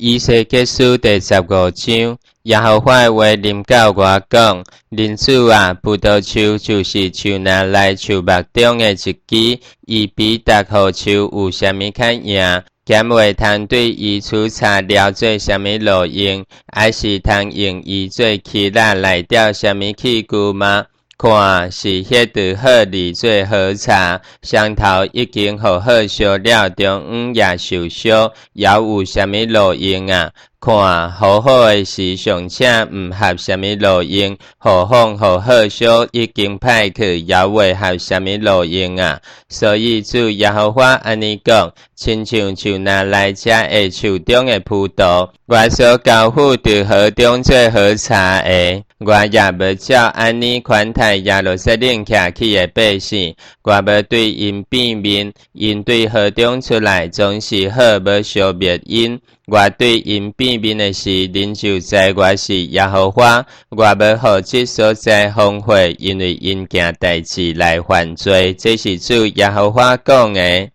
以西结书第15章，耶和华话临到我讲：人子啊，葡萄树就是树拿来树目中的一枝，伊比大棵树有啥物较赢？减袂通对伊除差了做啥物路用，还是通用伊做器皿来钓啥物器具吗？看是迄对好利做好茶，双头已经好好烧了，中央也受烧，也有啥物路用啊？看好好的时尚且毋合啥物路用，何况好好烧已经歹去，也袂合啥物路用啊？所以主耶和华安尼讲，亲像树拿来遮的树中的葡萄，我所交付伫河中做好茶的。我也无照安尼款待耶路撒冷徛起的百姓，我无对因变面，因对河中出来总是好，无消灭因。我对因变面的事，恁就知我是耶和华。我要互这所在荒废，因为因件代志来犯罪。这是主耶和华讲的。